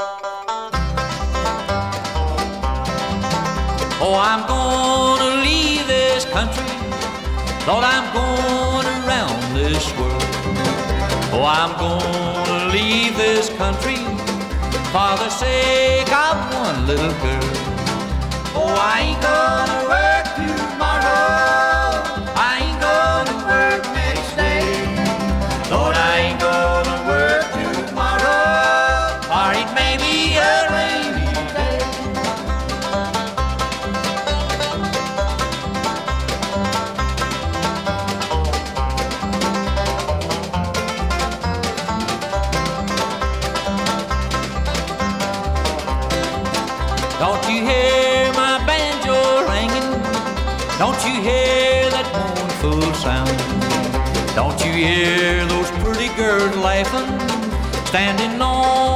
Oh, I'm gonna leave this country. Lord, I'm going around this world. Oh, I'm gonna leave this country for the sake of one little girl. Oh, I ain't gonna work tomorrow. I ain't gonna work next day. Lord, I ain't gonna work tomorrow, or it may be a rainy day. Don't you hear my banjo ringing? Don't you hear that mournful sound? Don't you hear those pretty girls laughing, standing on